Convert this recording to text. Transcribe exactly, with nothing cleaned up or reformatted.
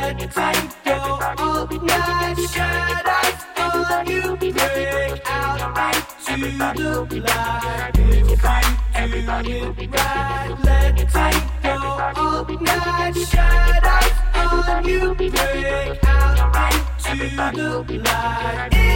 letting go all night. Shadows on you break out into the light. If you do it right, letting go all night. Shadows on you break out into the light.